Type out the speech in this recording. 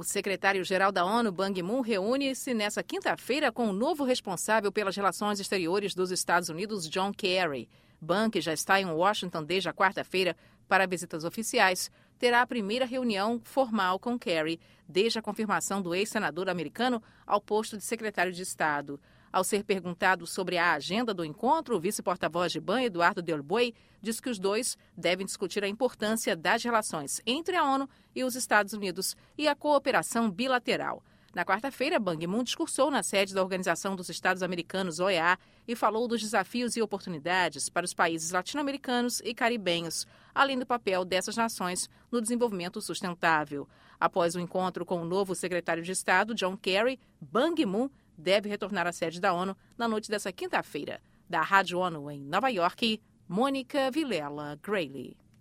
O secretário-geral da ONU, Ban Ki-moon, reúne-se nesta quinta-feira com o novo responsável pelas relações exteriores dos Estados Unidos, John Kerry. Ban, que já está em Washington desde a quarta-feira para visitas oficiais, terá a primeira reunião formal com Kerry desde a confirmação do ex-senador americano ao posto de secretário de Estado. Ao ser perguntado sobre a agenda do encontro, o vice-porta-voz de Ban, Eduardo Delboy, diz que os dois devem discutir a importância das relações entre a ONU e os Estados Unidos e a cooperação bilateral. Na quarta-feira, Ban Ki-moon discursou na sede da Organização dos Estados Americanos, OEA, e falou dos desafios e oportunidades para os países latino-americanos e caribenhos, além do papel dessas nações no desenvolvimento sustentável. Após o encontro com o novo secretário de Estado, John Kerry, Ban Ki-moon deve retornar à sede da ONU na noite dessa quinta-feira. Da Rádio ONU em Nova York, Mônica Vilela Grayle.